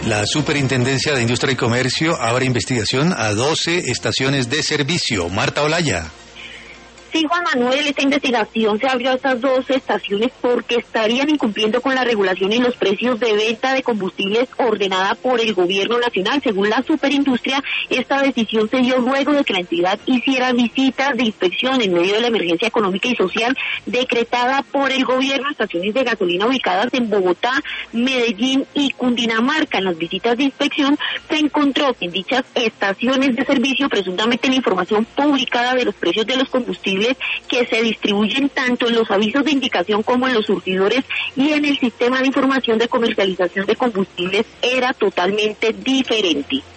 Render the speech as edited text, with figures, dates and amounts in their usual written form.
La Superintendencia de Industria y Comercio abre investigación a 12 estaciones de servicio. Marta Olaya. Sí, Juan Manuel, esta investigación se abrió a estas 12 estaciones porque estarían incumpliendo con la regulación en los precios de venta de combustibles ordenada por el gobierno nacional. Según la Superindustria, esta decisión se dio luego de que la entidad hiciera visitas de inspección en medio de la emergencia económica y social decretada por el gobierno a estaciones de gasolina ubicadas en Bogotá, Medellín y Cundinamarca. En las visitas de inspección se encontró que en dichas estaciones de servicio presuntamente la información publicada de los precios de los combustibles que se distribuyen tanto en los avisos de indicación como en los surtidores y en el sistema de información de comercialización de combustibles era totalmente diferente.